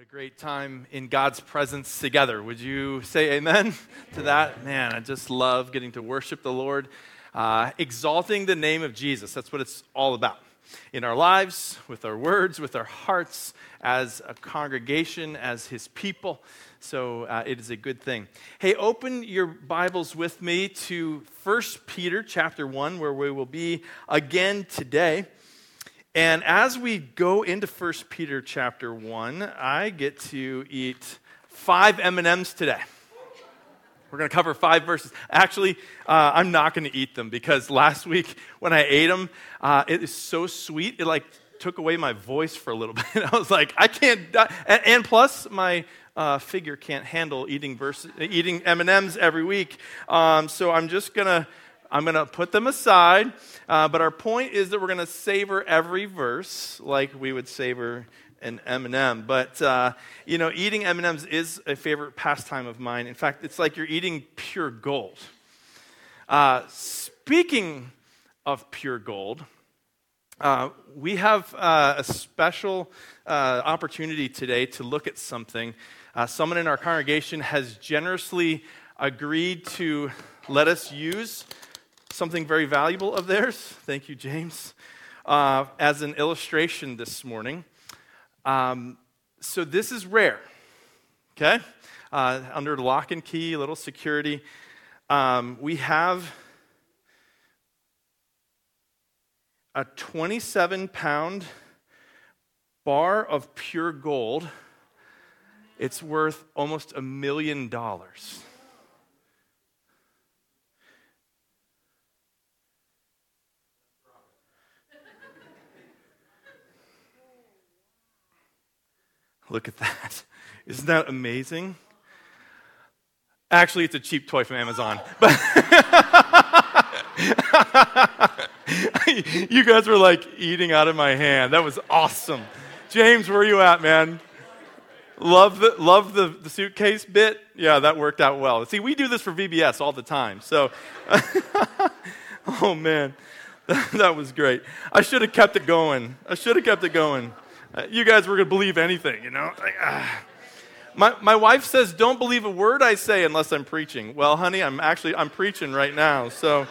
A great time in God's presence together. Would you say amen to that? Man, I just love getting to worship the Lord, exalting the name of Jesus. That's what it's all about in our lives, with our words, with our hearts, as a congregation, as His people. So it is a good thing. Hey, open your Bibles with me to 1 Peter chapter 1, where we will be again today. And as we go into 1 Peter chapter 1, I get to eat 5 M&Ms today. We're going to cover 5 verses. Actually, I'm not going to eat them because last week when I ate them, it is so sweet, it took away my voice for a little bit. I was like, I can't, and plus my figure can't handle eating M&Ms every week. So I'm going to put them aside, but our point is that we're going to savor every verse like we would savor an M&M. But, eating M&Ms is a favorite pastime of mine. In fact, it's like you're eating pure gold. Speaking of pure gold, we have a special opportunity today to look at something. Someone in our congregation has generously agreed to let us use something very valuable of theirs, thank you, James, as an illustration this morning. So this is rare, okay? Under lock and key, a little security. We have a 27-pound bar of pure gold. It's worth almost $1 million. Look at that. Isn't that amazing? Actually, it's a cheap toy from Amazon. But you guys were like eating out of my hand. That was awesome. James, where are you at, man? Love the suitcase bit? Yeah, that worked out well. See, we do this for VBS all the time. So, oh man, that was great. I should have kept it going. You guys were going to believe anything, My wife says, don't believe a word I say unless I'm preaching. Well, honey, I'm preaching right now. So,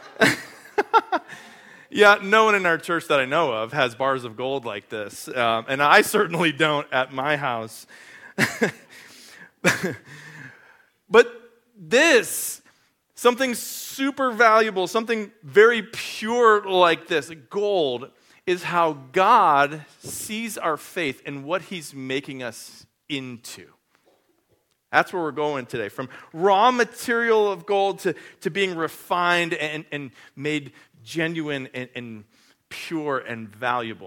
yeah, no one in our church that I know of has bars of gold like this. And I certainly don't at my house. But this, something super valuable, something very pure like this, gold, is how God sees our faith and what He's making us into. That's where we're going today. From raw material of gold to being refined and made genuine and pure and valuable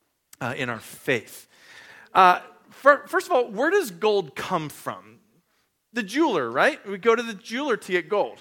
in our faith. First of all, where does gold come from? The jeweler, right? We go to the jeweler to get gold.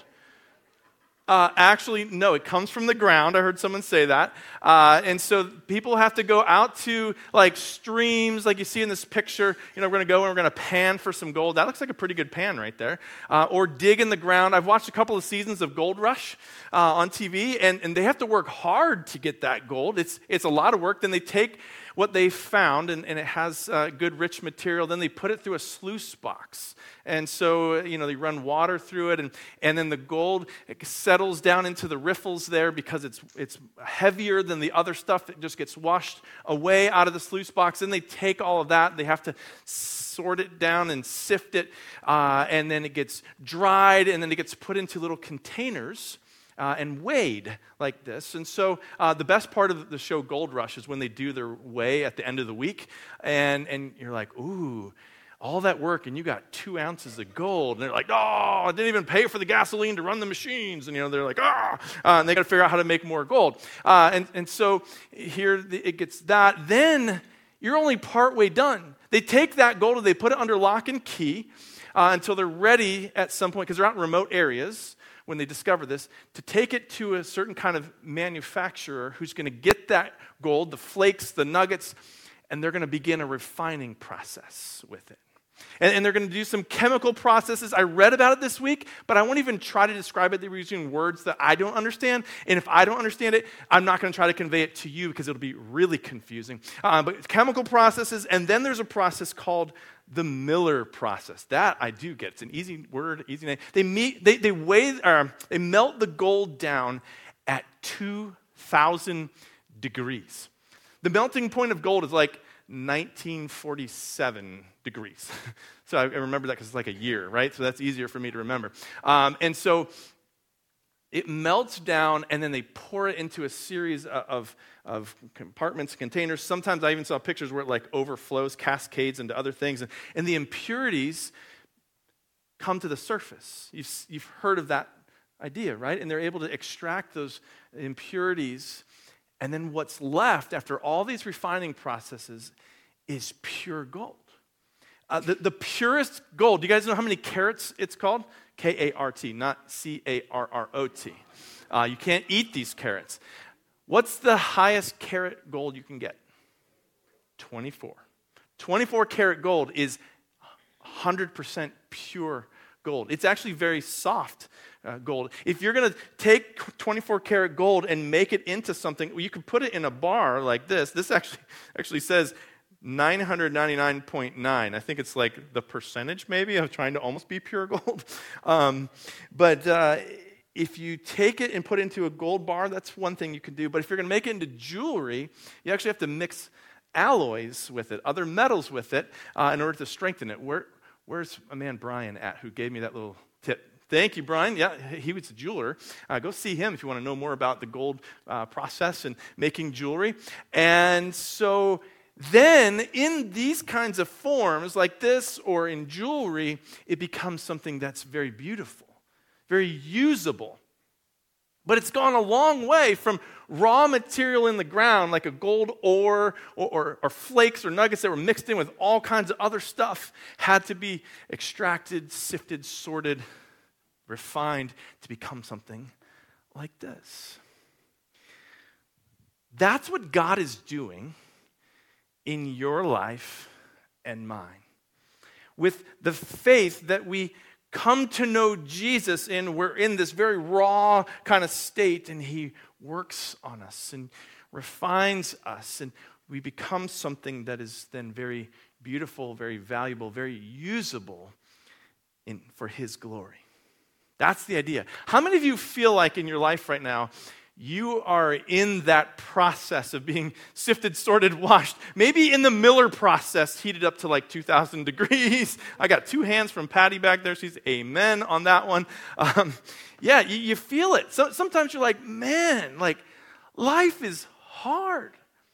Actually, no, it comes from the ground. I heard someone say that. And so people have to go out to streams like you see in this picture. We're going to go and we're going to pan for some gold. That looks like a pretty good pan right there. Or dig in the ground. I've watched a couple of seasons of Gold Rush on TV, and they have to work hard to get that gold. It's a lot of work. Then they take what they found, and it has good, rich material. Then they put it through a sluice box. And so, they run water through it, and then the gold settles down into the riffles there because it's heavier than the other stuff. It just gets washed away out of the sluice box. Then they take all of that. They have to sort it down and sift it, and then it gets dried, and then it gets put into little containers and weighed like this. And so the best part of the show Gold Rush is when they do their weigh at the end of the week, and you're like, ooh, all that work, and you got 2 ounces of gold. And they're like, oh, I didn't even pay for the gasoline to run the machines. And, they're like, and they got to figure out how to make more gold. And so here it gets that. Then you're only partway done. They take that gold and they put it under lock and key until they're ready at some point, because they're out in remote areas when they discover this, to take it to a certain kind of manufacturer who's going to get that gold, the flakes, the nuggets, and they're going to begin a refining process with it. And they're going to do some chemical processes. I read about it this week, but I won't even try to describe it. They were using words that I don't understand. And if I don't understand it, I'm not going to try to convey it to you because it'll be really confusing. But chemical processes, and then there's a process called the Miller process. That I do get. It's an easy word, easy name. They melt the gold down at 2,000 degrees. The melting point of gold is like 1947 degrees. So I remember that because it's like a year, right? So that's easier for me to remember. And so it melts down, and then they pour it into a series of compartments, containers. Sometimes I even saw pictures where it like overflows, cascades into other things. And the impurities come to the surface. You've heard of that idea, right? And they're able to extract those impurities. And then what's left after all these refining processes is pure gold. The purest gold. Do you guys know how many carats it's called? K-A-R-T, not C-A-R-R-O-T. You can't eat these carats. What's the highest carat gold you can get? 24. 24 karat gold is 100% pure gold. It's actually very soft gold. If you're going to take 24 karat gold and make it into something, you could put it in a bar like this. This actually says 999.9. I think it's like the percentage maybe of trying to almost be pure gold. But if you take it and put it into a gold bar, that's one thing you can do. But if you're going to make it into jewelry, you actually have to mix alloys with it, other metals with it, in order to strengthen it. Where's my man Brian at, who gave me that little tip? Thank you, Brian. Yeah, he was a jeweler. Go see him if you want to know more about the gold process and making jewelry. And so then in these kinds of forms like this or in jewelry, it becomes something that's very beautiful, very usable. But it's gone a long way from raw material in the ground, like a gold ore or flakes or nuggets that were mixed in with all kinds of other stuff, had to be extracted, sifted, sorted, refined to become something like this. That's what God is doing in your life and mine. With the faith that we come to know Jesus in, we're in this very raw kind of state, and he works on us and refines us, and we become something that is then very beautiful, very valuable, very usable for his glory. That's the idea. How many of you feel like in your life right now, you are in that process of being sifted, sorted, washed, maybe in the Miller process, heated up to like 2,000 degrees. I got two hands from Patty back there. She's amen on that one. You feel it. So, sometimes you're like, man, like life is hard.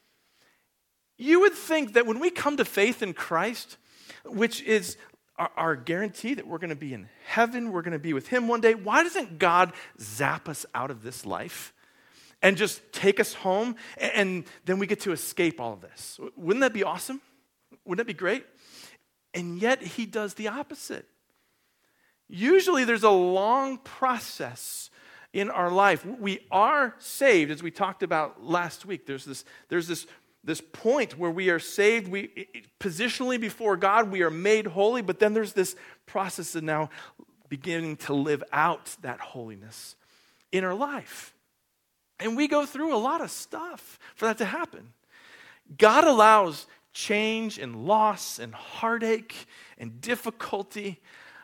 You would think that when we come to faith in Christ, which is our guarantee that we're going to be in heaven, we're going to be with him one day, why doesn't God zap us out of this life and just take us home, and then we get to escape all of this? Wouldn't that be awesome? Wouldn't that be great? And yet he does the opposite. Usually there's a long process in our life. We are saved, as we talked about last week. There's this point where we are saved. We positionally before God, we are made holy, but then there's this process of now beginning to live out that holiness in our life. And we go through a lot of stuff for that to happen. God allows change and loss and heartache and difficulty.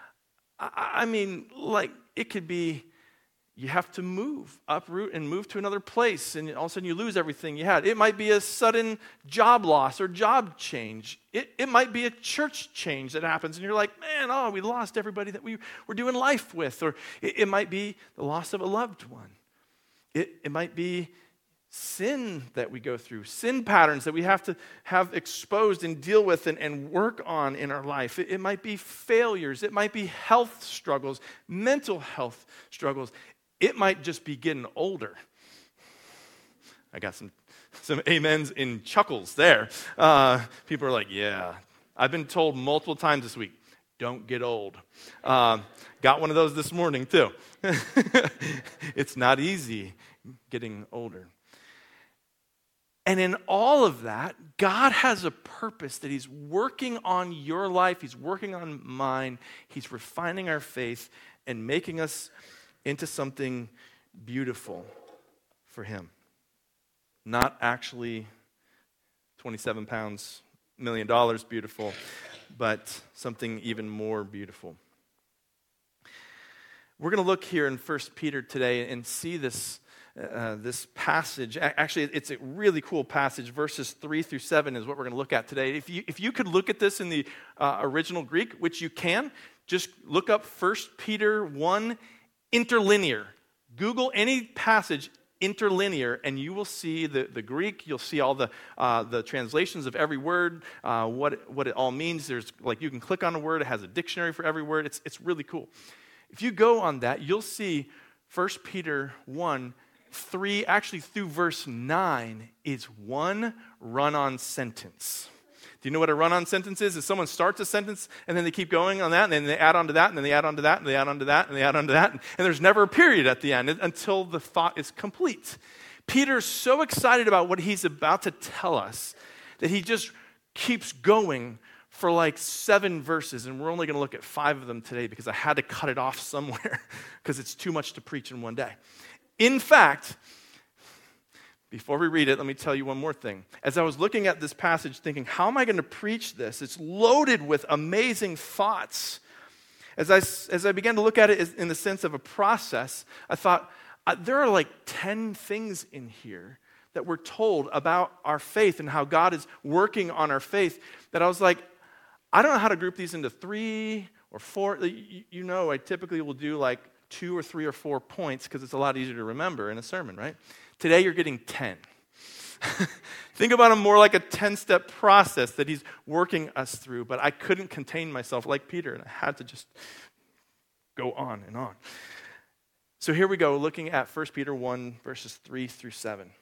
I mean, like, it could be you have to move, uproot, and move to another place, and all of a sudden you lose everything you had. It might be a sudden job loss or job change. It might be a church change that happens, and you're like, man, we lost everybody that we were doing life with. Or it might be the loss of a loved one. It might be sin that we go through, sin patterns that we have to have exposed and deal with and work on in our life. It might be failures. It might be health struggles, mental health struggles. It might just be getting older. I got some amens in chuckles there. People are like, yeah. I've been told multiple times this week, don't get old. Got one of those this morning too. It's not easy getting older. And in all of that, God has a purpose that he's working on your life. He's working on mine. He's refining our faith and making us into something beautiful for him. Not actually 27 pounds, $1 million beautiful, but something even more beautiful. We're going to look here in 1 Peter today and see this passage. Actually, it's a really cool passage. Verses 3 through 7 is what we're going to look at today. If you could look at this in the original Greek, which you can, just look up 1 Peter 1 interlinear. Google any passage interlinear, and you will see the Greek. You'll see all the translations of every word, what it all means. There's you can click on a word. It has a dictionary for every word. It's really cool. If you go on that, you'll see 1 Peter 1, 3, actually through verse 9, is one run-on sentence. Do you know what a run-on sentence is? Is someone starts a sentence, and then they keep going on that, and then they add on to that, and then they add on to that, and they add on to that, and they add on to that, and there's never a period at the end until the thought is complete. Peter's so excited about what he's about to tell us that he just keeps going for 7 verses, and we're only going to look at 5 of them today because I had to cut it off somewhere because it's too much to preach in one day. In fact, before we read it, let me tell you one more thing. As I was looking at this passage thinking, how am I going to preach this? It's loaded with amazing thoughts. As I began to look at it in the sense of a process, I thought, there are 10 things in here that we're told about our faith and how God is working on our faith that I was like, I don't know how to group these into 3 or 4. I typically will do 2 or 3 or 4 points because it's a lot easier to remember in a sermon, right? Today you're getting 10. Think about him more like a 10-step process that he's working us through, but I couldn't contain myself like Peter, and I had to just go on and on. So here we go, looking at 1 Peter 1, verses 3 through 7.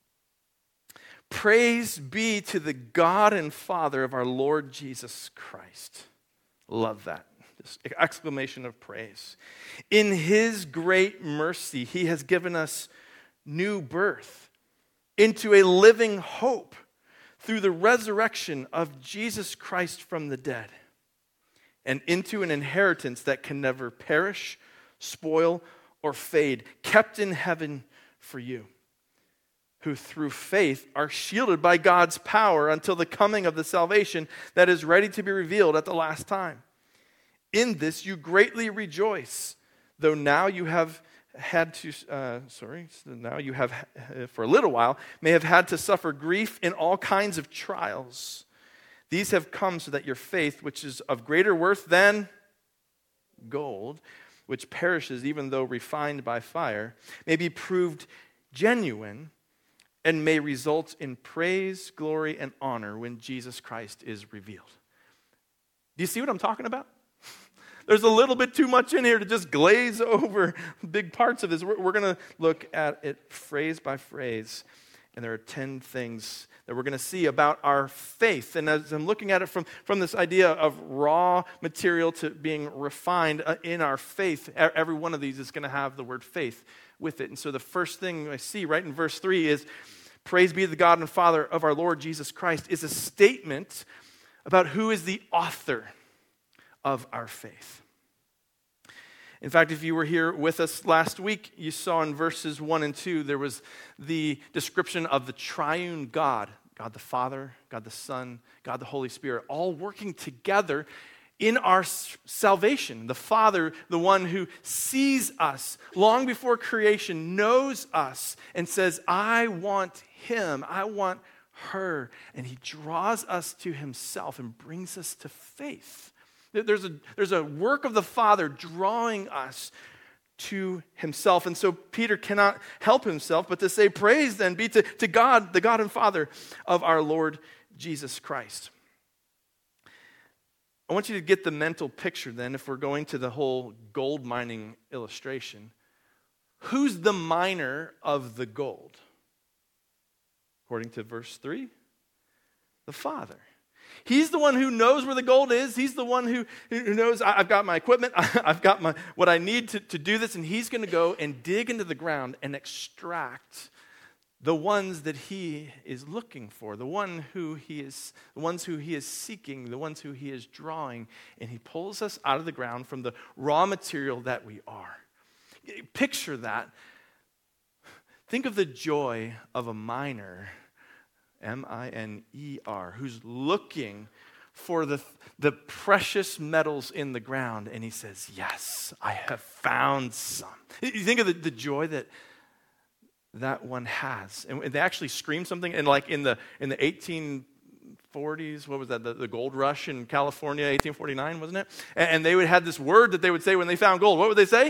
Praise be to the God and Father of our Lord Jesus Christ. Love that. This exclamation of praise. In his great mercy, he has given us new birth into a living hope through the resurrection of Jesus Christ from the dead, and into an inheritance that can never perish, spoil, or fade, kept in heaven for you, who through faith are shielded by God's power until the coming of the salvation that is ready to be revealed at the last time. In this you greatly rejoice, though now you have for a little while, may have had to suffer grief in all kinds of trials. These have come so that your faith, which is of greater worth than gold, which perishes even though refined by fire, may be proved genuine and may result in praise, glory, and honor when Jesus Christ is revealed. Do you see what I'm talking about? There's a little bit too much in here to just glaze over big parts of this. We're going to look at it phrase by phrase, and there are 10 things that we're going to see about our faith. And as I'm looking at it from this idea of raw material to being refined in our faith, every one of these is going to have the word faith with it. And so the first thing I see right in verse 3 is, praise be to the God and Father of our Lord Jesus Christ, is a statement about who is the author of our faith. In fact, if you were here with us last week, you saw in verses 1 and 2, there was the description of the triune God, God the Father, God the Son, God the Holy Spirit, all working together in our salvation. The Father, the one who sees us long before creation, knows us and says, I want him, I want her. And he draws us to himself and brings us to faith. There's a work of the Father drawing us to himself. And so Peter cannot help himself but to say, praise then be to God, the God and Father of our Lord Jesus Christ. I want you to get the mental picture then, if we're going to the whole gold mining illustration. Who's the miner of the gold? According to verse 3, the Father. He's the one who knows where the gold is. He's the one who knows, I've got my equipment, I've got what I need to do this, and he's going to go and dig into the ground and extract the ones that he is looking for, the ones who he is seeking, the ones who he is drawing, and he pulls us out of the ground from the raw material that we are. Picture that. Think of the joy of a miner, M-I-N-E-R, who's looking for the precious metals in the ground, and he says, yes, I have found some. You think of the joy that one has. And they actually scream something, and like in the 1840s, what was that, the gold rush in California, 1849, wasn't it? And they would have this word that they would say when they found gold. What would they say?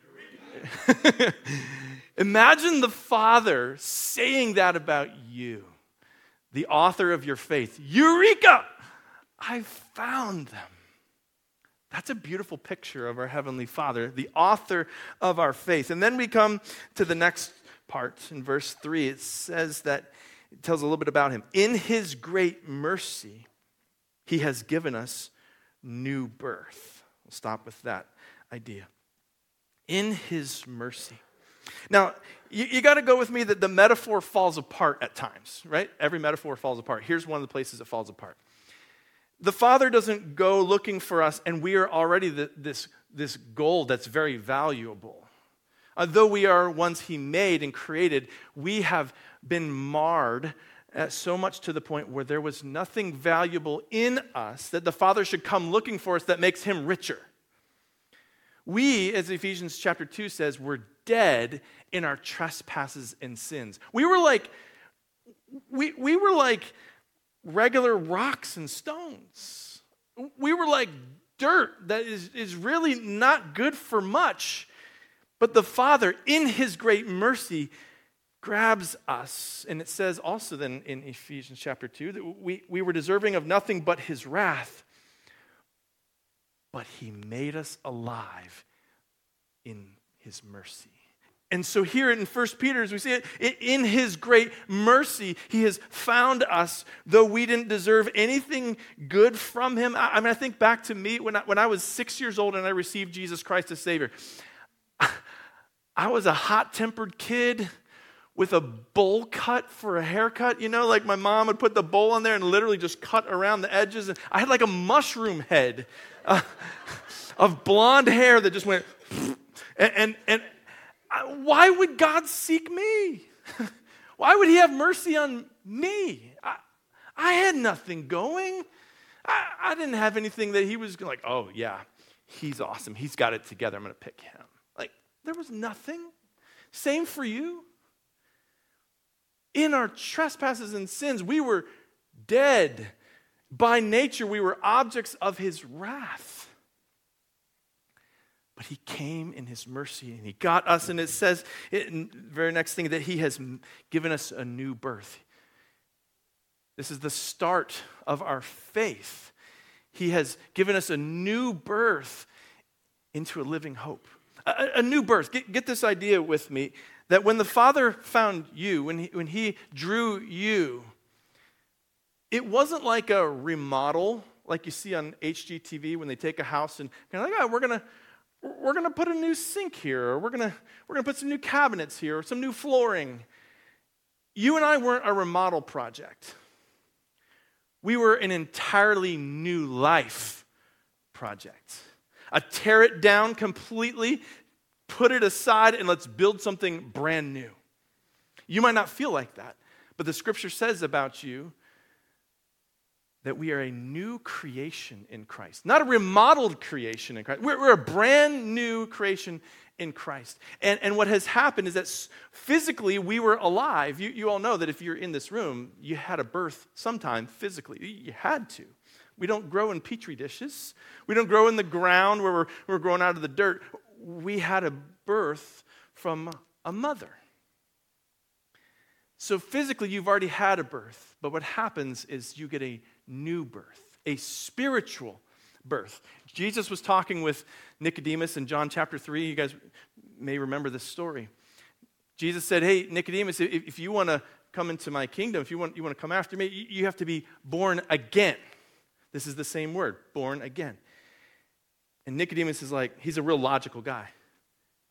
Imagine the Father saying that about you, the author of your faith. Eureka! I found them. That's a beautiful picture of our Heavenly Father, the author of our faith. And then we come to the next part. In verse 3, it says that, it tells a little bit about him. In his great mercy, he has given us new birth. We'll stop with that idea. In his mercy. Now, you got to go with me that the metaphor falls apart at times, right? Every metaphor falls apart. Here's one of the places it falls apart. The Father doesn't go looking for us, and we are already this gold that's very valuable. Though we are ones he made and created, we have been marred so much to the point where there was nothing valuable in us that the Father should come looking for us that makes him richer. We, as Ephesians chapter 2 says, were dead in our trespasses and sins. We were like regular rocks and stones. We were like dirt that is really not good for much. But the Father, in his great mercy, grabs us. And it says also then in Ephesians chapter 2 that we were deserving of nothing but his wrath. But he made us alive in his mercy. And so here in 1 Peter, as we see it, in his great mercy, he has found us, though we didn't deserve anything good from him. I think back to me when I was 6 years old and I received Jesus Christ as Savior. I was a hot-tempered kid with a bowl cut for a haircut. You know, like my mom would put the bowl on there and literally just cut around the edges. And I had like a mushroom head of blonde hair that just went... And why would God seek me? Why would he have mercy on me? I had nothing going. I didn't have anything that he was like, oh yeah, he's awesome. He's got it together. I'm going to pick him. Like, there was nothing. Same for you. In our trespasses and sins, we were dead. By nature, we were objects of his wrath. But he came in his mercy and he got us. And it says, in the very next thing, that he has given us a new birth. This is the start of our faith. He has given us a new birth into a living hope. A new birth. Get this idea with me, that when the Father found you, when he drew you, it wasn't like a remodel like you see on HGTV when they take a house and kind of like, oh, we're gonna put a new sink here, or we're gonna put some new cabinets here, or some new flooring. You and I weren't a remodel project. We were an entirely new life project. A tear it down completely, put it aside, and let's build something brand new. You might not feel like that, but the scripture says about you that we are a new creation in Christ. Not a remodeled creation in Christ. We're a brand new creation in Christ. And what has happened is that physically we were alive. You all know that if you're in this room, you had a birth sometime physically. You had to. We don't grow in petri dishes. We don't grow in the ground where we're growing out of the dirt. We had a birth from a mother. So physically you've already had a birth. But what happens is you get a new birth, a spiritual birth. Jesus was talking with Nicodemus in John chapter 3. You guys may remember this story. Jesus said, hey, Nicodemus, if you want to come into my kingdom, if you want to come after me, you have to be born again. This is the same word, born again. And Nicodemus is like, he's a real logical guy.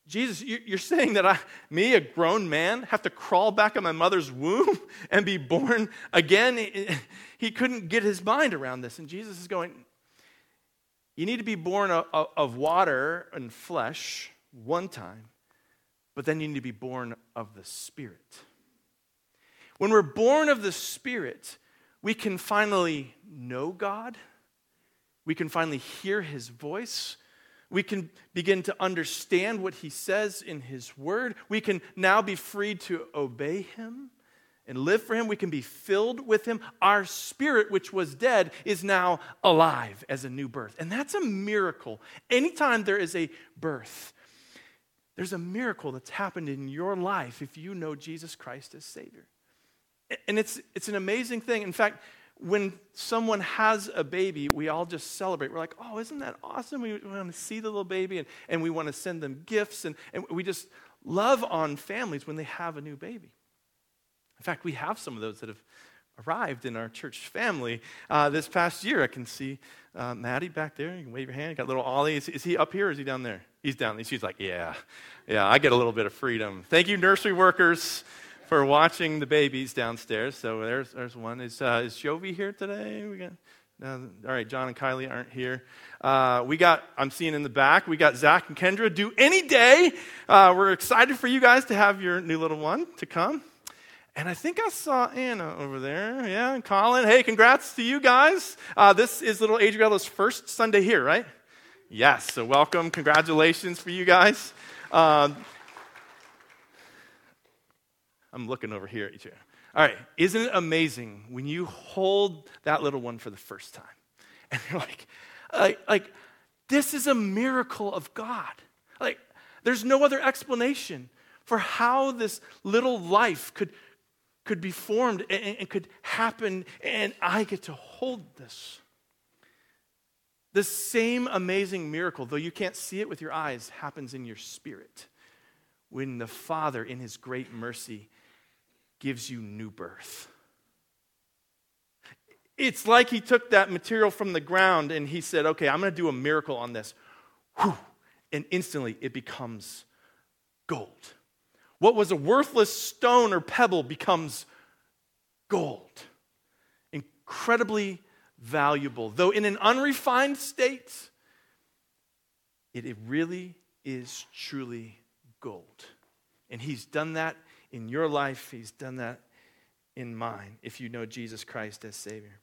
Jesus, you're saying that me, a grown man, have to crawl back in my mother's womb and be born again? He couldn't get his mind around this. And Jesus is going, you need to be born of water and flesh one time, but then you need to be born of the Spirit. When we're born of the Spirit, we can finally know God. We can finally hear his voice. We can begin to understand what he says in his word. We can now be free to obey him and live for him. We can be filled with him. Our spirit, which was dead, is now alive as a new birth. And that's a miracle. Anytime there is a birth, there's a miracle that's happened in your life if you know Jesus Christ as Savior. And it's an amazing thing. In fact, when someone has a baby, we all just celebrate. We're like, oh, isn't that awesome? We want to see the little baby, and we want to send them gifts, and we just love on families when they have a new baby. In fact, we have some of those that have arrived in our church family this past year. I can see Maddie back there. You can wave your hand. You got little Ollie. Is he up here or is he down there? He's down there. She's like, yeah, I get a little bit of freedom. Thank you, nursery workers, for watching the babies downstairs. So there's one. Is Jovi here today? We got all right. John and Kylie aren't here. I'm seeing in the back. We got Zach and Kendra due any day. We're excited for you guys to have your new little one to come. And I think I saw Anna over there. Yeah, and Colin. Hey, congrats to you guys. This is little Adriella's first Sunday here, right? Yes. So welcome. Congratulations for you guys. I'm looking over here at you. All right, isn't it amazing when you hold that little one for the first time? And you're like, this is a miracle of God. Like, there's no other explanation for how this little life could be formed and could happen, and I get to hold this. The same amazing miracle, though you can't see it with your eyes, happens in your spirit when the Father, in his great mercy, gives you new birth. It's like he took that material from the ground and he said, okay, I'm going to do a miracle on this. Whew. And instantly it becomes gold. What was a worthless stone or pebble becomes gold. Incredibly valuable. Though in an unrefined state, it really is truly gold. And he's done that in your life. He's done that in mine, if you know Jesus Christ as Savior.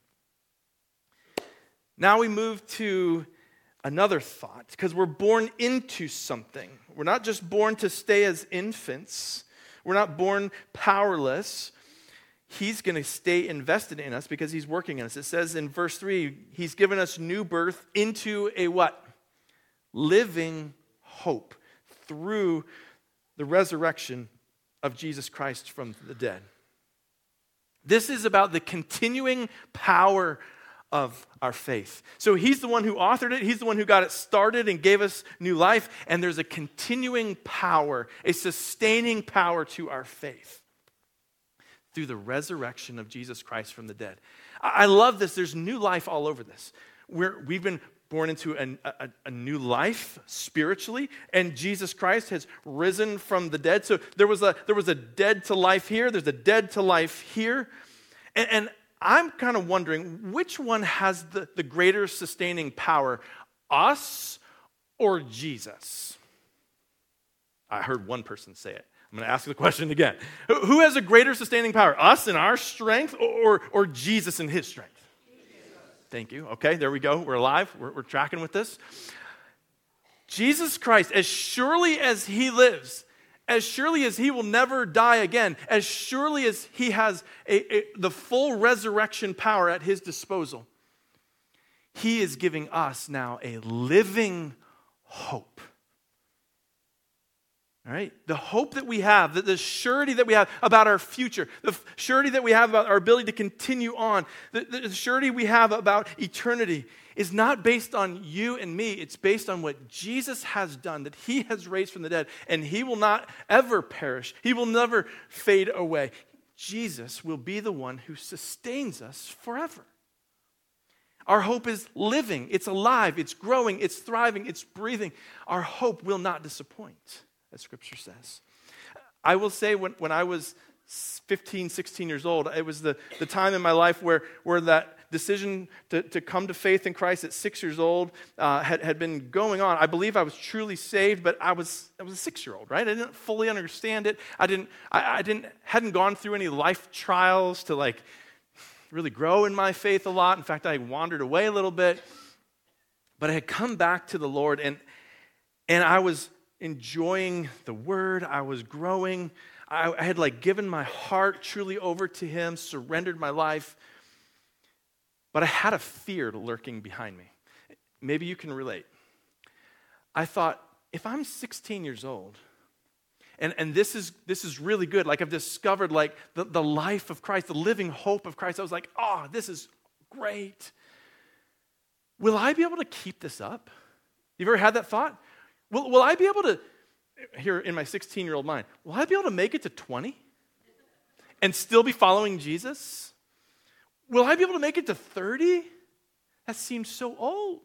Now we move to another thought, because we're born into something. We're not just born to stay as infants. We're not born powerless. He's going to stay invested in us because he's working in us. It says in verse 3, he's given us new birth into a what? Living hope through the resurrection of Jesus Christ from the dead. This is about the continuing power of our faith. So he's the one who authored it. He's the one who got it started and gave us new life. And there's a continuing power, a sustaining power to our faith through the resurrection of Jesus Christ from the dead. I love this. There's new life all over this. We've been born into a new life spiritually, and Jesus Christ has risen from the dead. So there was a dead to life here. There's a dead to life here. And I'm kind of wondering, which one has the greater sustaining power, us or Jesus? I heard one person say it. I'm going to ask the question again. Who has a greater sustaining power, us in our strength or Jesus in his strength? Thank you. Okay, there we go. We're alive. We're tracking with this. Jesus Christ, as surely as he lives, as surely as he will never die again, as surely as he has the full resurrection power at his disposal, he is giving us now a living hope. All right? The hope that we have, the surety that we have about our future, the surety that we have about our ability to continue on, the surety we have about eternity is not based on you and me. It's based on what Jesus has done, that he has raised from the dead, and he will not ever perish. He will never fade away. Jesus will be the one who sustains us forever. Our hope is living. It's alive. It's growing. It's thriving. It's breathing. Our hope will not disappoint. as Scripture says. I will say when I was 15, 16 years old, it was the time in my life where that decision to come to faith in Christ at 6 years old had been going on. I believe I was truly saved, but I was a 6-year-old, right? I didn't fully understand it. Hadn't gone through any life trials to like really grow in my faith a lot. In fact, I wandered away a little bit. But I had come back to the Lord, and I was enjoying the Word. I was growing. I had like given my heart truly over to Him, surrendered my life. But I had a fear lurking behind me. Maybe you can relate. I thought, if I'm 16 years old, and this is really good, like I've discovered like the life of Christ, the living hope of Christ, I was like, oh, this is great. Will I be able to keep this up? You've ever had that thought? Will I be able to, here in my 16-year-old mind, will I be able to make it to 20 and still be following Jesus? Will I be able to make it to 30? That seems so old.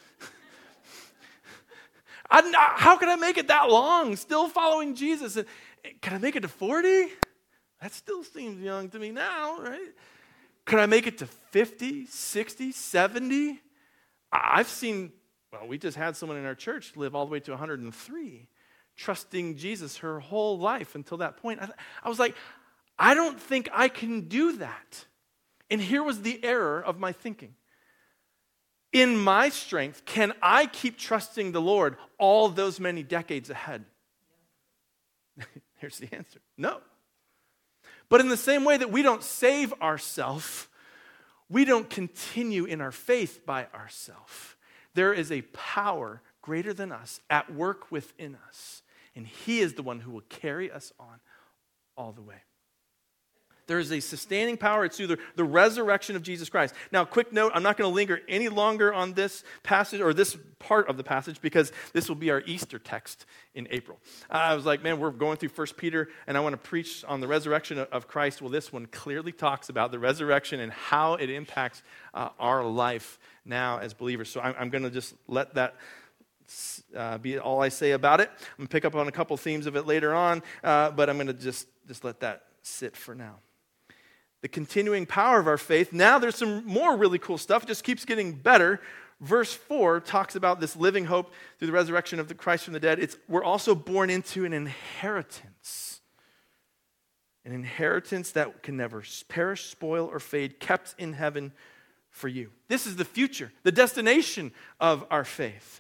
How can I make it that long, still following Jesus? And can I make it to 40? That still seems young to me now, right? Could I make it to 50, 60, 70? I've seen, well, we just had someone in our church live all the way to 103, trusting Jesus her whole life until that point. I was like, I don't think I can do that. And here was the error of my thinking. In my strength, can I keep trusting the Lord all those many decades ahead? Here's the answer. No. But in the same way that we don't save ourselves, we don't continue in our faith by ourselves. There is a power greater than us at work within us, and He is the one who will carry us on all the way. There is a sustaining power. It's through the resurrection of Jesus Christ. Now, quick note, I'm not going to linger any longer on this passage or this part of the passage because this will be our Easter text in April. I was like, man, we're going through 1 Peter, and I want to preach on the resurrection of Christ. Well, this one clearly talks about the resurrection and how it impacts our life now as believers. So I'm going to just let that be all I say about it. I'm going to pick up on a couple themes of it later on, but I'm going to just let that sit for now. The continuing power of our faith. Now there's some more really cool stuff. It just keeps getting better. Verse 4 talks about this living hope through the resurrection of the Christ from the dead. We're also born into an inheritance. An inheritance that can never perish, spoil, or fade, kept in heaven for you. This is the future, the destination of our faith.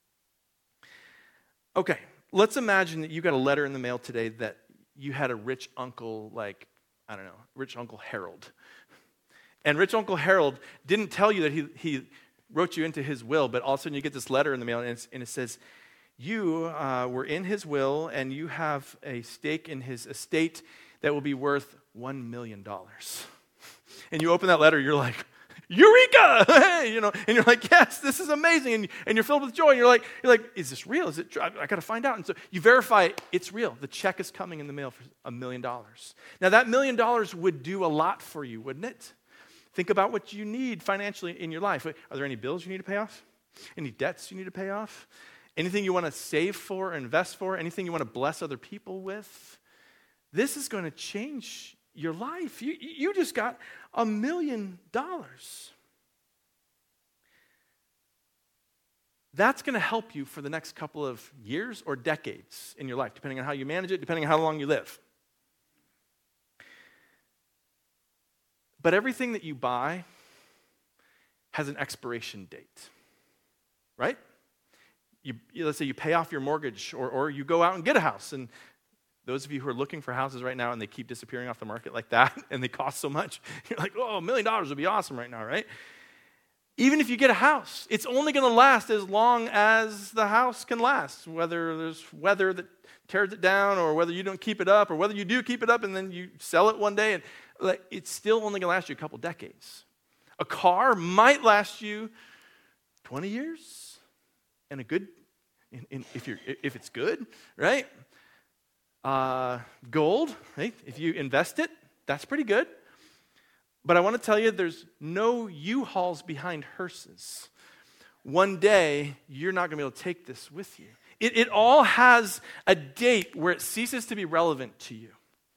Okay, let's imagine that you got a letter in the mail today that you had a rich uncle, like, I don't know, rich Uncle Harold. And rich Uncle Harold didn't tell you that he wrote you into his will, but all of a sudden you get this letter in the mail, and it says, you were in his will, and you have a stake in his estate that will be worth $1 million. And you open that letter, you're like, Eureka! Hey, and you're like, yes, this is amazing, and you're filled with joy. And you're like, is this real? Is it true? I got to find out. And so you verify it's real. The check is coming in the mail for $1 million. Now that $1 million would do a lot for you, wouldn't it? Think about what you need financially in your life. Are there any bills you need to pay off? Any debts you need to pay off? Anything you want to save for or invest for? Anything you want to bless other people with? This is going to change your life. You just got $1 million. That's going to help you for the next couple of years or decades in your life, depending on how you manage it, depending on how long you live. But everything that you buy has an expiration date, right? Let's say you pay off your mortgage or you go out and get a house, and those of you who are looking for houses right now and they keep disappearing off the market like that and they cost so much, you're like, oh, $1 million would be awesome right now, right? Even if you get a house, it's only going to last as long as the house can last, whether there's weather that tears it down or whether you don't keep it up or whether you do keep it up and then you sell it one day. And it's still only going to last you a couple decades. A car might last you 20 years and if it's good, right? Gold, right? If you invest it, that's pretty good. But I want to tell you, there's no U-Hauls behind hearses. One day, you're not going to be able to take this with you. It all has a date where it ceases to be relevant to you.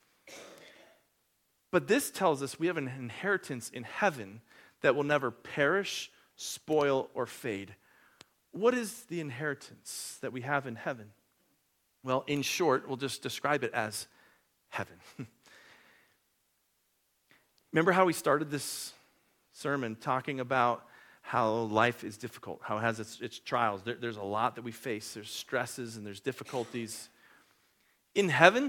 But this tells us we have an inheritance in heaven that will never perish, spoil, or fade. What is the inheritance that we have in heaven? Well, in short, we'll just describe it as heaven. Remember how we started this sermon talking about how life is difficult, how it has its trials. There's a lot that we face. There's stresses and there's difficulties. In heaven,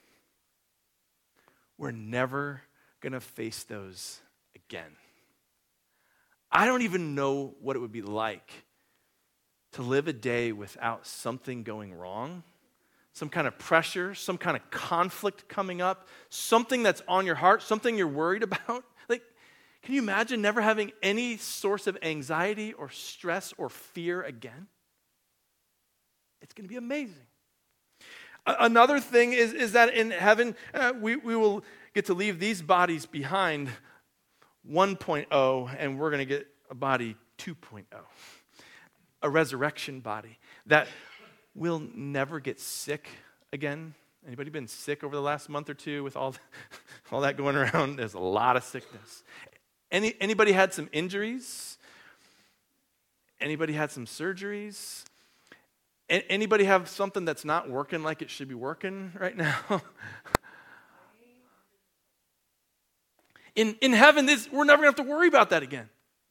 we're never going to face those again. I don't even know what it would be like to live a day without something going wrong, some kind of pressure, some kind of conflict coming up, something that's on your heart, something you're worried about. Like, can you imagine never having any source of anxiety or stress or fear again? It's going to be amazing. Another thing is that in heaven, we will get to leave these bodies behind 1.0, and we're going to get a body 2.0, a resurrection body that will never get sick again. Anybody been sick over the last month or two with all that going around? There's a lot of sickness. Anybody had some injuries? Anybody had some surgeries? Anybody have something that's not working like it should be working right now? In heaven, we're never going to have to worry about that again.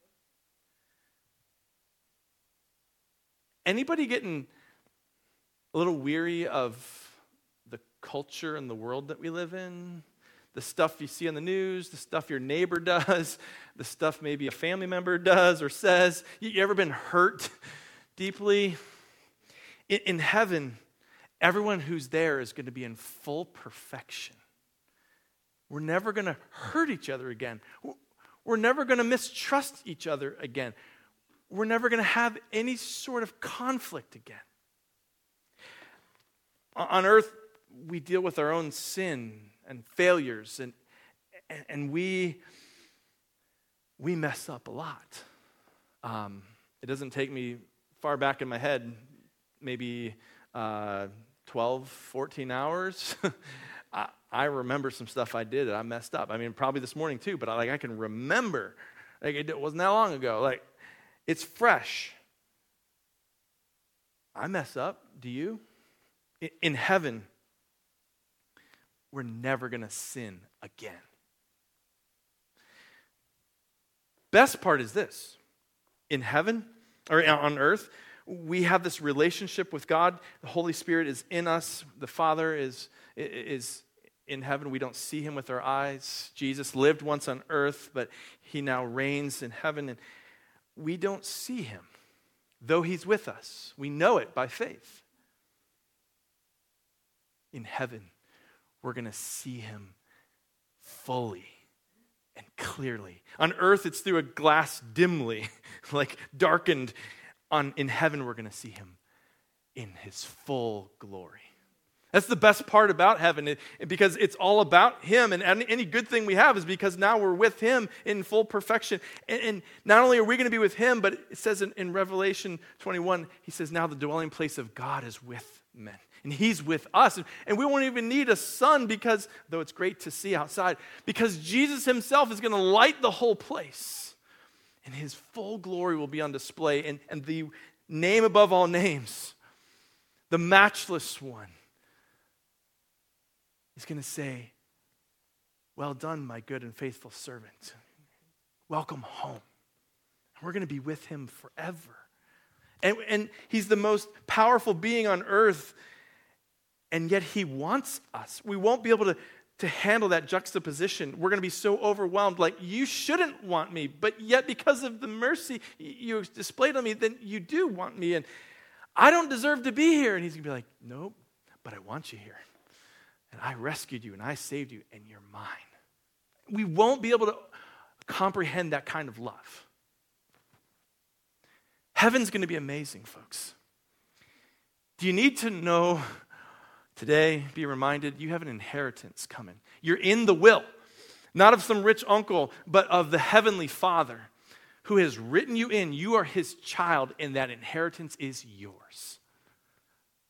Anybody getting a little weary of the culture and the world that we live in? The stuff you see on the news, the stuff your neighbor does, the stuff maybe a family member does or says. You ever been hurt deeply? In heaven, everyone who's there is going to be in full perfection. We're never going to hurt each other again. We're never going to mistrust each other again. We're never going to have any sort of conflict again. On earth, we deal with our own sin and failures, and we mess up a lot. It doesn't take me far back in my head, maybe 12, 14 hours. I remember some stuff I did that I messed up. I mean, probably this morning too, but I can remember. It wasn't that long ago. It's fresh. I mess up. Do you? In heaven, we're never going to sin again. Best part is this. In heaven, or on earth, we have this relationship with God. The Holy Spirit is in us. The Father is in heaven. We don't see him with our eyes. Jesus lived once on earth, but he now reigns in heaven, and we don't see him, though he's with us. We know it by faith. In heaven, we're going to see him fully and clearly. On earth, it's through a glass dimly, like darkened. In heaven, we're going to see him in his full glory. That's the best part about heaven, because it's all about him, and any good thing we have is because now we're with him in full perfection. And not only are we going to be with him, but it says in Revelation 21, he says, now the dwelling place of God is with men. And he's with us. And we won't even need a sun, because, though it's great to see outside, because Jesus himself is going to light the whole place. And his full glory will be on display. And the name above all names, the matchless one, is going to say, well done, my good and faithful servant. Welcome home. We're going to be with him forever. And he's the most powerful being on earth, and yet he wants us. We won't be able to handle that juxtaposition. We're going to be so overwhelmed, like, you shouldn't want me, but yet because of the mercy you displayed on me, then you do want me, and I don't deserve to be here. And he's going to be like, nope, but I want you here. And I rescued you, and I saved you, and you're mine. We won't be able to comprehend that kind of love. Heaven's going to be amazing, folks. Do you need to know today, be reminded, you have an inheritance coming. You're in the will, not of some rich uncle, but of the heavenly Father who has written you in. You are his child, and that inheritance is yours.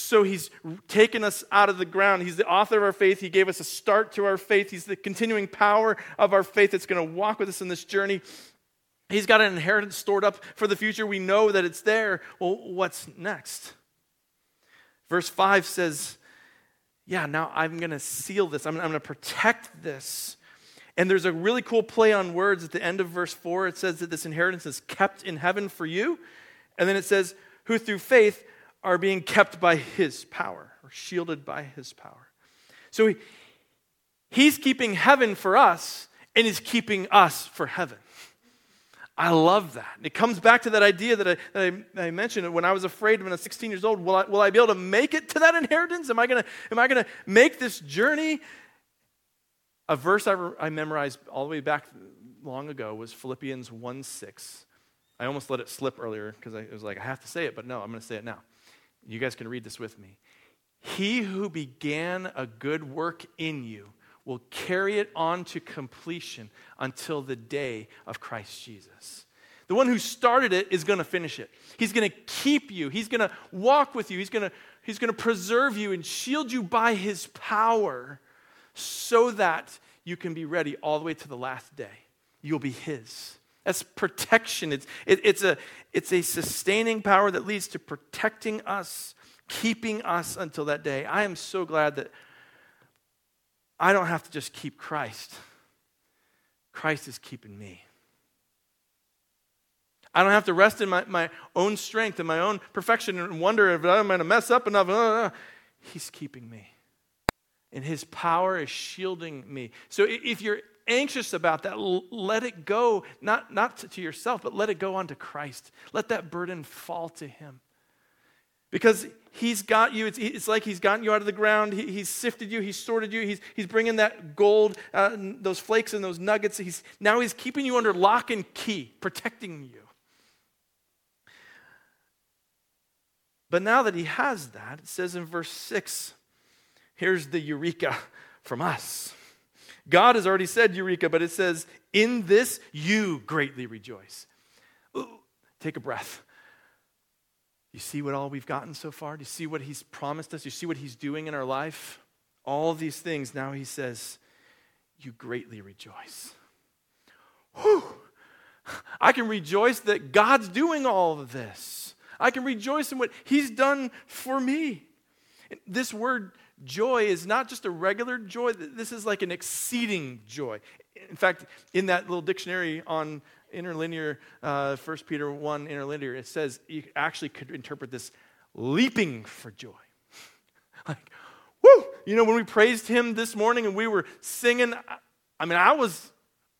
So he's taken us out of the ground. He's the author of our faith. He gave us a start to our faith. He's the continuing power of our faith that's going to walk with us in this journey. He's got an inheritance stored up for the future. We know that it's there. Well, what's next? Verse 5 says, yeah, now I'm going to seal this. I'm going to protect this. And there's a really cool play on words at the end of verse 4. It says that this inheritance is kept in heaven for you. And then it says, who through faith are being kept by his power, or shielded by his power. So he's keeping heaven for us, and he's keeping us for heaven. I love that. It comes back to that idea that I mentioned when I was afraid when I was 16 years old. Will I be able to make it to that inheritance? Am I gonna make this journey? A verse I memorized all the way back long ago was Philippians 1:6. I almost let it slip earlier because I was like, I have to say it, but no, I'm going to say it now. You guys can read this with me. He who began a good work in you will carry it on to completion until the day of Christ Jesus. The one who started it is going to finish it. He's going to keep you. He's going to walk with you. He's going to preserve you and shield you by his power so that you can be ready all the way to the last day. You'll be his. That's protection. It's a sustaining power that leads to protecting us, keeping us until that day. I am so glad that I don't have to just keep Christ. Christ is keeping me. I don't have to rest in my own strength and my own perfection and wonder if I'm going to mess up enough. He's keeping me. And his power is shielding me. So if you're anxious about that, let it go, not to yourself, but let it go onto Christ. Let that burden fall to him. Because he's got you, it's like he's gotten you out of the ground, he's sifted you, he's sorted you, he's bringing that gold, those flakes and those nuggets, now he's keeping you under lock and key, protecting you. But now that he has that, it says in verse 6, here's the eureka from us. God has already said eureka, but it says, in this you greatly rejoice. Ooh, take a breath. You see what all we've gotten so far? Do you see what he's promised us? Do you see what he's doing in our life? All of these things, now he says, you greatly rejoice. Whew. I can rejoice that God's doing all of this. I can rejoice in what he's done for me. This word joy is not just a regular joy. This is like an exceeding joy. In fact, in that little dictionary on interlinear, 1 Peter 1 interlinear, it says you actually could interpret this leaping for joy. Like, whoo! You know, when we praised him this morning and we were singing, I mean, I was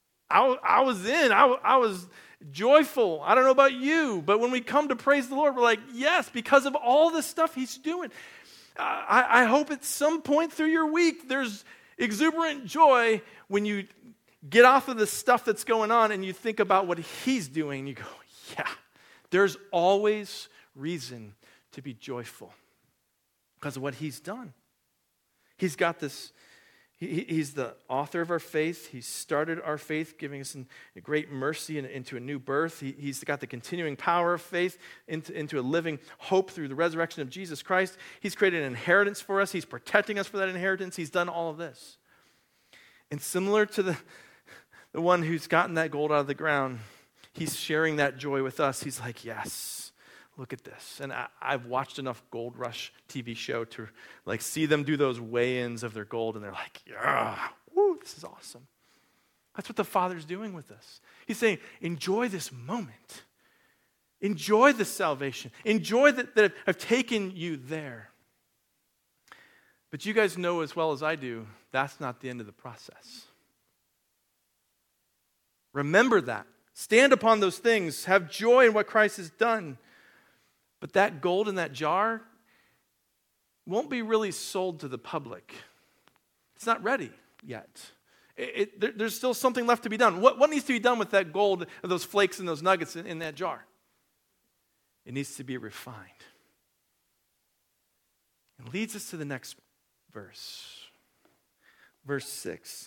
joyful. I don't know about you, but when we come to praise the Lord, we're like, yes, because of all the stuff he's doing. I hope at some point through your week there's exuberant joy when you get off of the stuff that's going on and you think about what he's doing. You go, yeah, there's always reason to be joyful because of what he's done. He's got this. He's the author of our faith. He started our faith, giving us a great mercy and into a new birth. He's got the continuing power of faith into a living hope through the resurrection of Jesus Christ. He's created an inheritance for us. He's protecting us for that inheritance. He's done all of this. And similar to the one who's gotten that gold out of the ground, he's sharing that joy with us. He's like, yes. Look at this. And I've watched enough Gold Rush TV show to like see them do those weigh-ins of their gold, and they're like, yeah, woo, this is awesome. That's what the Father's doing with us. He's saying, enjoy this moment. Enjoy the salvation. Enjoy that I've taken you there. But you guys know as well as I do, that's not the end of the process. Remember that. Stand upon those things. Have joy in what Christ has done. But that gold in that jar won't be really sold to the public. It's not ready yet. There's still something left to be done. What needs to be done with that gold, those flakes and those nuggets in that jar? It needs to be refined. It leads us to the next verse. Verse 6.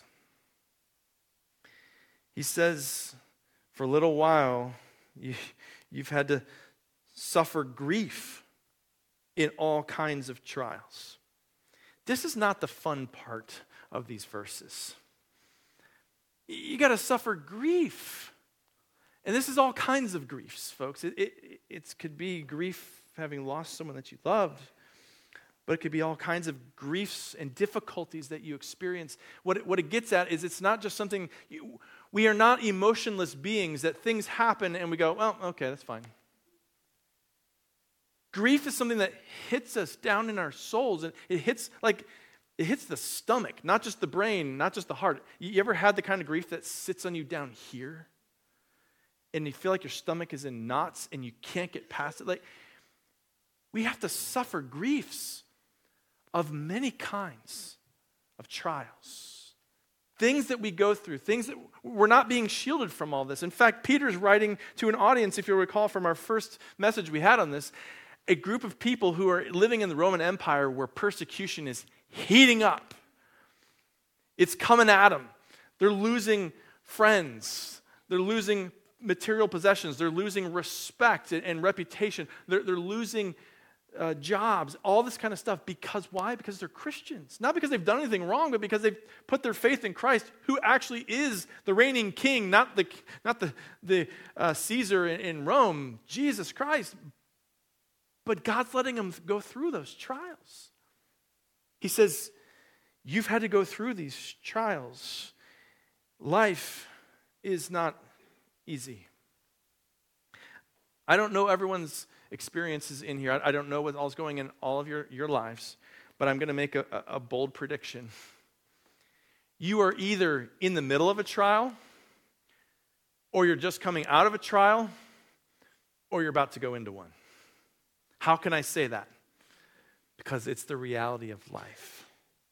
He says, for a little while, you've had to suffer grief in all kinds of trials. This is not the fun part of these verses. You got to suffer grief. And this is all kinds of griefs, folks. It could be grief having lost someone that you loved, but it could be all kinds of griefs and difficulties that you experience. What it gets at is it's not just something, we are not emotionless beings that things happen and we go, well, okay, that's fine. Grief is something that hits us down in our souls, and it hits the stomach, not just the brain, not just the heart. You ever had the kind of grief that sits on you down here? And you feel like your stomach is in knots and you can't get past it? We have to suffer griefs of many kinds of trials. Things that we go through, things that we're not being shielded from all this. In fact, Peter's writing to an audience, if you'll recall from our first message we had on this, a group of people who are living in the Roman Empire where persecution is heating up. It's coming at them. They're losing friends. They're losing material possessions. They're losing respect and reputation. They're losing jobs, all this kind of stuff. Because why? Because they're Christians. Not because they've done anything wrong, but because they've put their faith in Christ, who actually is the reigning king, not the Caesar in Rome, Jesus Christ. But God's letting them go through those trials. He says, you've had to go through these trials. Life is not easy. I don't know everyone's experiences in here. I don't know what all's going in all of your lives, but I'm going to make a bold prediction. You are either in the middle of a trial, or you're just coming out of a trial, or you're about to go into one. How can I say that? Because it's the reality of life.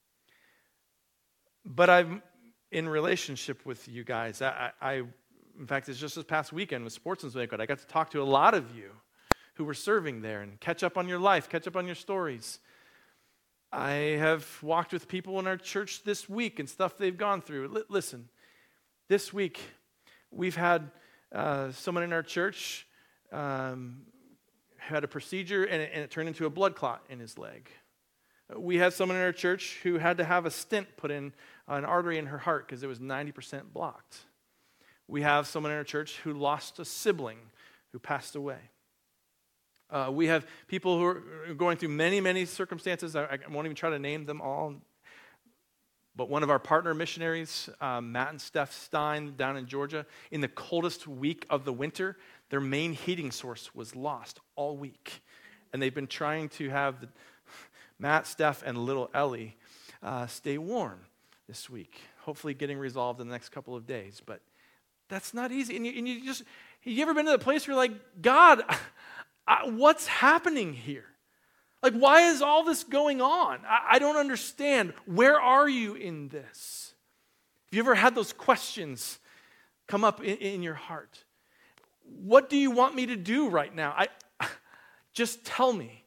But I'm in relationship with you guys. In fact, it's just this past weekend with Sportsman's Banquet. I got to talk to a lot of you who were serving there and catch up on your life, catch up on your stories. I have walked with people in our church this week and stuff they've gone through. Listen, this week we've had someone in our church had a procedure and it turned into a blood clot in his leg. We had someone in our church who had to have a stent put in an artery in her heart because it was 90% blocked. We have someone in our church who lost a sibling who passed away. We have people who are going through many, many circumstances. I won't even try to name them all. But one of our partner missionaries, Matt and Steph Stein down in Georgia, in the coldest week of the winter, their main heating source was lost all week. And they've been trying to have Matt, Steph, and little Ellie stay warm this week. Hopefully getting resolved in the next couple of days. But that's not easy. And you ever been to the place where you're like, God, what's happening here? Like, why is all this going on? I don't understand. Where are you in this? Have you ever had those questions come up in your heart? What do you want me to do right now? Just tell me.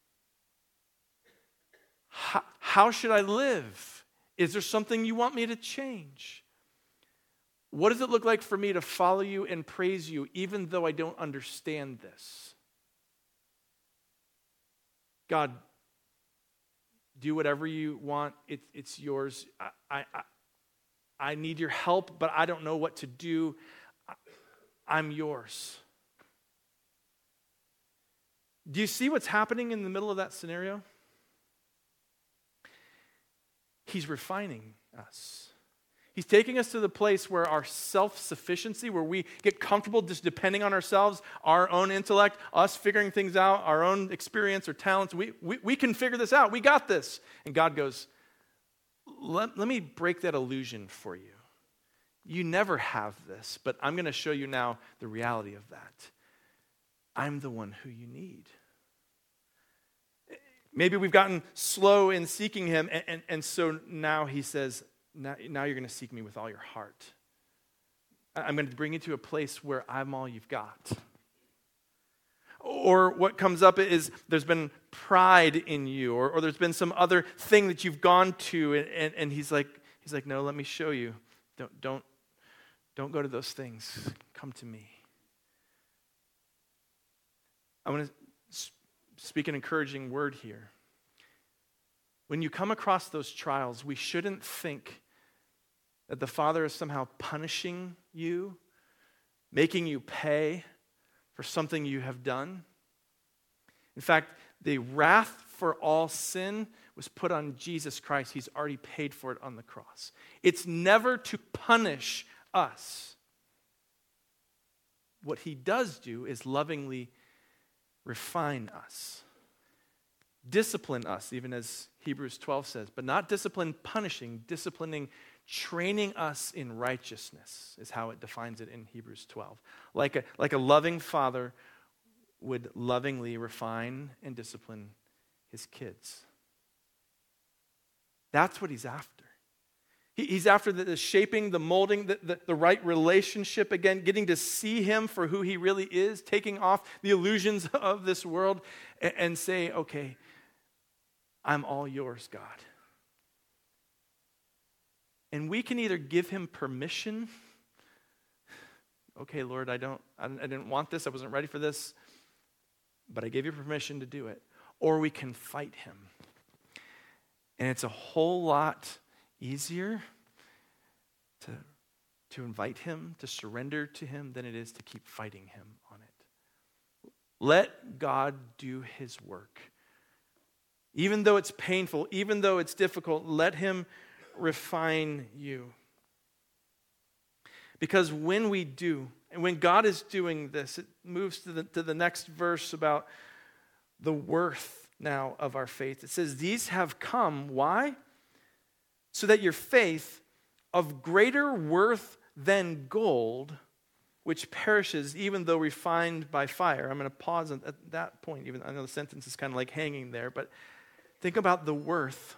How should I live? Is there something you want me to change? What does it look like for me to follow you and praise you even though I don't understand this? God, do whatever you want. It's yours. I need your help, but I don't know what to do. I'm yours. Do you see what's happening in the middle of that scenario? He's refining us. He's taking us to the place where our self-sufficiency, where we get comfortable just depending on ourselves, our own intellect, us figuring things out, our own experience or talents, we can figure this out. We got this. And God goes, let me break that illusion for you. You never have this, but I'm going to show you now the reality of that. I'm the one who you need. Maybe we've gotten slow in seeking him, and so now he says, now you're going to seek me with all your heart. I'm going to bring you to a place where I'm all you've got. Or what comes up is there's been pride in you, or there's been some other thing that you've gone to, and he's like, no, let me show you. Don't go to those things. Come to me. I want to speak an encouraging word here. When you come across those trials, we shouldn't think that the Father is somehow punishing you, making you pay for something you have done. In fact, the wrath for all sin was put on Jesus Christ. He's already paid for it on the cross. It's never to punish us. What he does do is lovingly refine us, discipline us, even as Hebrews 12 says, but not discipline punishing, disciplining, training us in righteousness is how it defines it in Hebrews 12. Like a loving father would lovingly refine and discipline his kids. That's what he's after. He's after the shaping, the molding, the right relationship again, getting to see him for who he really is, taking off the illusions of this world and say, okay, I'm all yours, God. And we can either give him permission. Okay, Lord, I didn't want this. I wasn't ready for this. But I gave you permission to do it. Or we can fight him. And it's a whole lot easier to invite him, to surrender to him, than it is to keep fighting him on it. Let God do his work. Even though it's painful, even though it's difficult, let him refine you. Because when we do, and when God is doing this, it moves to the next verse about the worth now of our faith. It says, these have come, why? So that your faith, of greater worth than gold, which perishes even though refined by fire. I'm going to pause at that point, even I know the sentence is kind of like hanging there, but think about the worth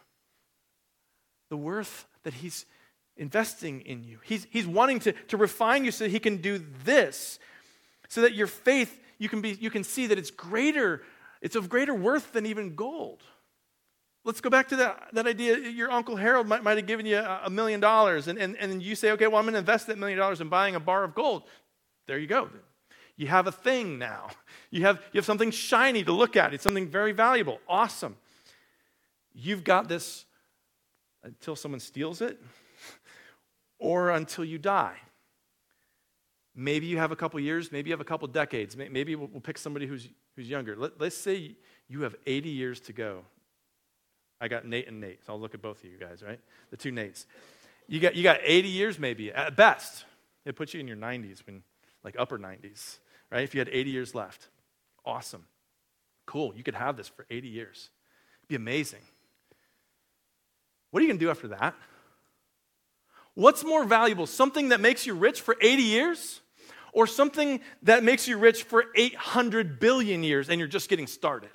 that he's investing in you. He's wanting to refine you so that he can do this, so that your faith, you can see that it's of greater worth than even gold. Let's go back to that idea. Your Uncle Harold might have given you $1 million, and you say, okay, well, I'm going to invest that $1 million in buying a bar of gold. There you go. You have a thing now. You have something shiny to look at. It's something very valuable. Awesome. You've got this until someone steals it or until you die. Maybe you have a couple years. Maybe you have a couple decades. Maybe we'll pick somebody who's younger. Let's say you have 80 years to go. I got Nate and Nate, so I'll look at both of you guys, right? The two Nates. You got 80 years maybe, at best. It puts you in your 90s, like upper 90s, right? If you had 80 years left. Awesome. Cool, you could have this for 80 years. It'd be amazing. What are you going to do after that? What's more valuable, something that makes you rich for 80 years or something that makes you rich for 800 billion years and you're just getting started?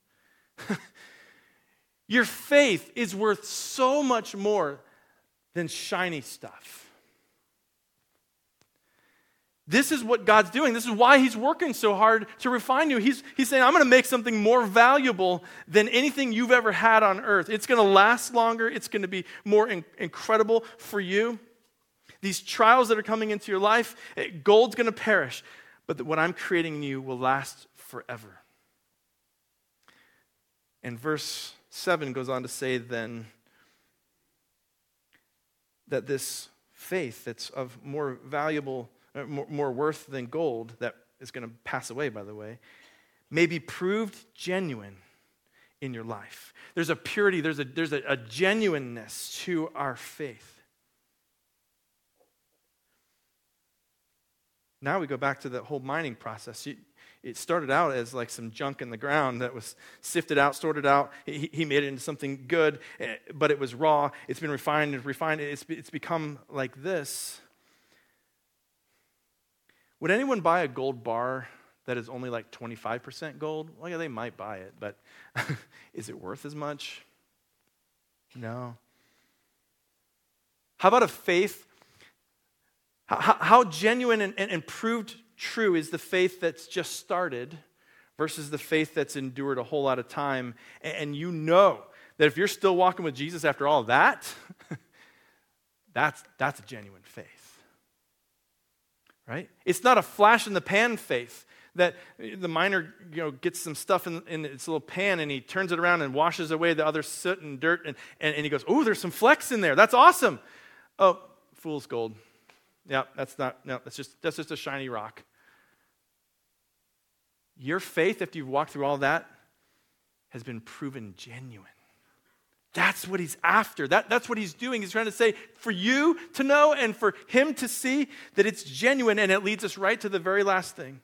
Your faith is worth so much more than shiny stuff. This is what God's doing. This is why he's working so hard to refine you. He's saying, I'm going to make something more valuable than anything you've ever had on earth. It's going to last longer. It's going to be more incredible for you. These trials that are coming into your life, gold's going to perish. But what I'm creating in you will last forever. And verse 7 goes on to say then that this faith that's of more valuable, more worth than gold, that is going to pass away, by the way, may be proved genuine in your life. There's a purity, there's a genuineness to our faith. Now we go back to the whole mining process. It started out as like some junk in the ground that was sifted out, sorted out. He made it into something good, but it was raw. It's been refined and refined. It's become like this. Would anyone buy a gold bar that is only like 25% gold? Well, yeah, they might buy it, but is it worth as much? No. How about a faith? How genuine and proved true is the faith that's just started versus the faith that's endured a whole lot of time, and you know that if you're still walking with Jesus after all of that, that's a genuine faith. Right? It's not a flash in the pan faith That the miner, gets some stuff in its little pan, and he turns it around and washes away the other soot and dirt, and he goes, oh, there's some flecks in there. That's awesome. Oh, fool's gold. Yeah, that's just a shiny rock. Your faith, after you've walked through all that, has been proven genuine. That's what he's after. That's what he's doing. He's trying to say for you to know and for him to see that it's genuine, and it leads us right to the very last thing.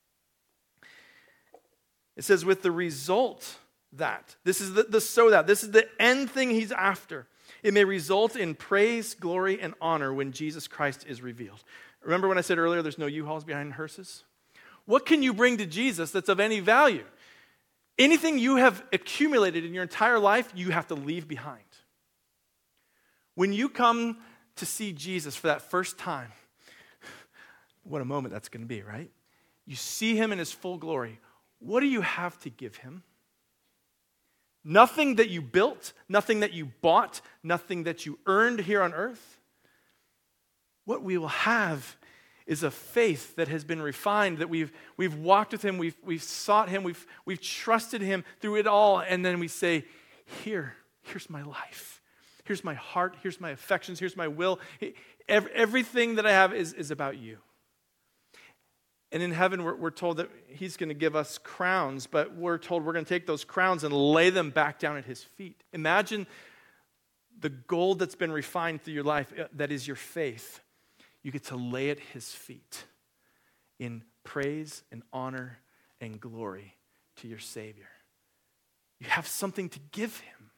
It says, with the result that. This is this is the end thing he's after. It may result in praise, glory, and honor when Jesus Christ is revealed. Remember when I said earlier there's no U-Hauls behind hearses? What can you bring to Jesus that's of any value? Anything you have accumulated in your entire life, you have to leave behind. When you come to see Jesus for that first time, what a moment that's going to be, right? You see him in his full glory. What do you have to give him? Nothing that you built, nothing that you bought, nothing that you earned here on earth. What we will have is a faith that has been refined, that we've walked with him, we've sought him, we've trusted him through it all, and then we say, here's my life. Here's my heart, here's my affections, here's my will. Everything that I have is about you. And in heaven, we're told that he's going to give us crowns, but we're told we're going to take those crowns and lay them back down at his feet. Imagine the gold that's been refined through your life, that is your faith. You get to lay at his feet in praise and honor and glory to your Savior. You have something to give him.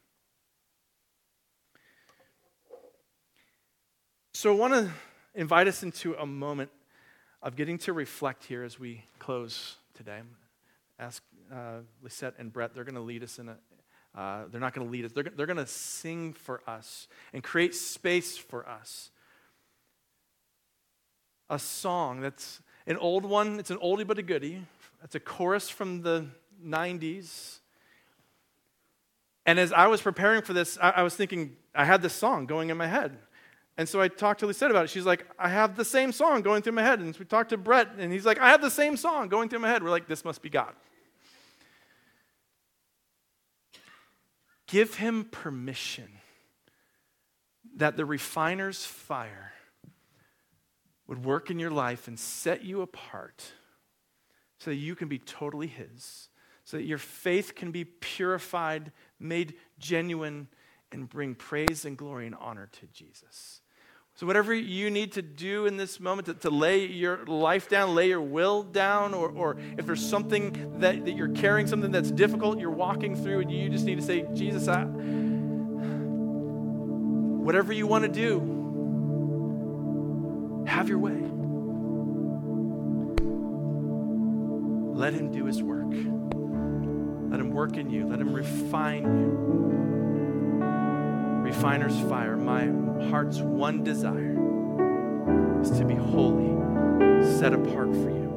So I want to invite us into a moment of getting to reflect here as we close today. I'm going to ask Lisette and Brett, they're going to lead us in they're not going to lead us, they're going to sing for us and create space for us. A song that's an old one, it's an oldie but a goodie. It's a chorus from the 90s. And as I was preparing for this, I was thinking, I had this song going in my head. And so I talked to Lisette about it. She's like, I have the same song going through my head. And so we talked to Brett, and he's like, I have the same song going through my head. We're like, this must be God. Give him permission that the refiner's fire would work in your life and set you apart so that you can be totally his, so that your faith can be purified, made genuine, and bring praise and glory and honor to Jesus. So whatever you need to do in this moment to lay your life down, lay your will down, or if there's something that you're carrying, something that's difficult, you're walking through, and you just need to say, Jesus, whatever you want to do, have your way. Let him do his work. Let him work in you. Let him refine you. Refiner's fire. My heart's one desire is to be holy, set apart for you.